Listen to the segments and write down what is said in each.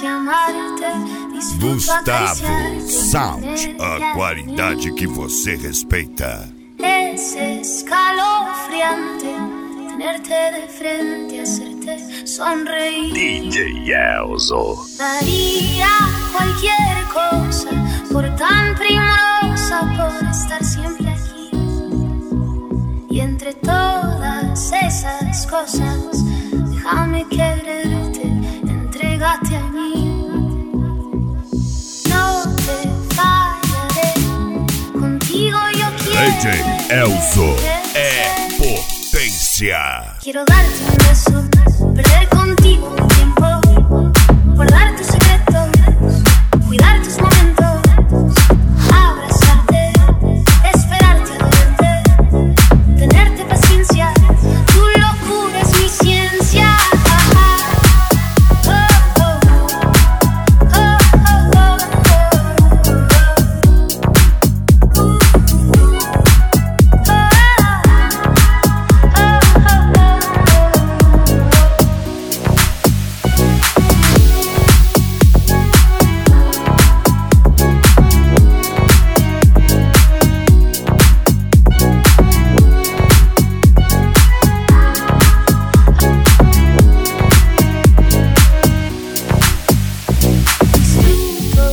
quise amarte, disfruto Gustavo acariciarte, Sound, a qualidade que você respeita. Es escalofriante tenerte de frente, hacerte sonreír. DJ Elzo. Daría cualquier cosa por tan primorosa, por estar siempre aquí. Y entre todas esas cosas, déjame quererte, entrégate a mí. No te fallaré, contigo yo quiero. DJ Elzo é potência. Quiero darte un beso, perder contigo un tiempo, guardar tus secretos, cuidar tus momentos, abrazarte, esperarte a verte, tenerte paciencia, tu locura es mi ciencia.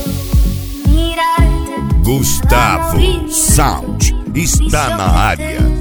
Gustavo Sound está na área.